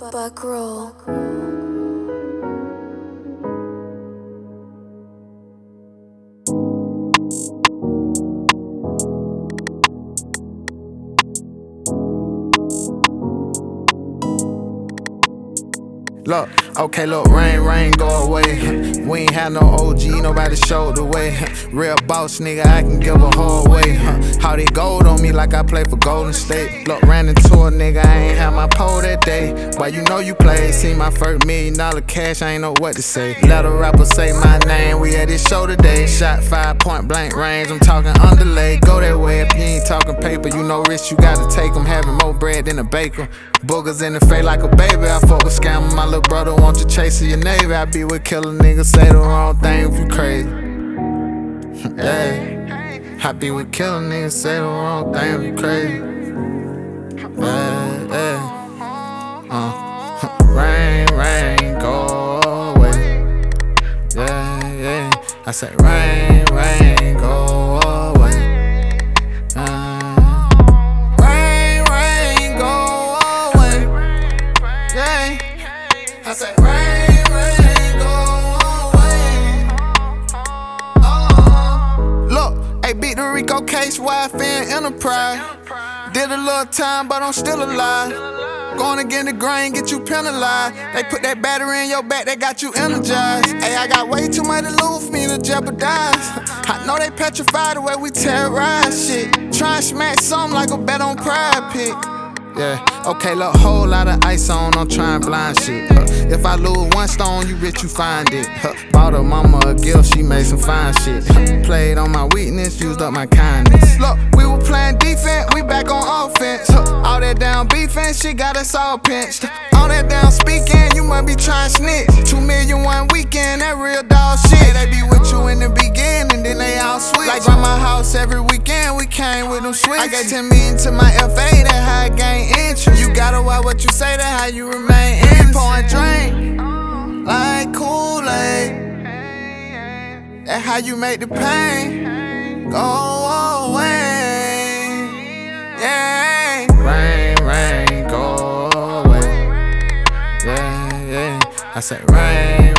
Buck roll. Look, okay, look, rain, go away. We ain't had no OG, nobody showed the way. Real boss nigga, I can give a whole way. How they gold on me like I play for Golden State. Look, ran into a nigga, I ain't had my pole that day. But you know you played, see my first $1 million cash, I ain't know what to say. Let a rapper say my name, we at this show today. Shot 5 point blank range, I'm talking underlay. Go that way if you ain't talking paper, you know risk you gotta take them. Having more bread than a baker. Boogers in the face like a baby, I fuck with scammer. My little brother want you chasing your navy. I be with killer niggas, say the wrong thing if you crazy. Yeah, I be with killer niggas, say the wrong thing if you crazy. Rain, go away. Yeah, I said rain, go away. Rain, go away. Yeah, I said rain, go away. Look, hey, beat the Rico case, YFN Enterprise. Did a little time, but I'm still alive. Going against the grain, get you penalized. They put that battery in your back, that got you energized. Hey, I got way too much to lose for me to jeopardize. I know they petrified the way we terrorize shit. Try and smack something like a bet on pride pick. Yeah, okay, look, whole lot of ice on, I'm trying blind shit. If I lose one stone, you rich, you find it. Bought her mama a gift, she made some fine shit. Played on my weakness, used up my kindness. Look, we were playing defense, we back on offense. All that down beefing, shit got us all pinched. All that down speaking, you must be trying to snitch. 2 million one weekend, that real dog shit. They be with you in the beginning, then they all switch. Like by my house every weekend, we came with them switches. I gave 10 million to my FA, that high gain interest. You gotta watch what you say, that how you remain in. Pouring drink like Kool-Aid. That how you make the pain go away. Yeah, rain, go away. Yeah, I said rain.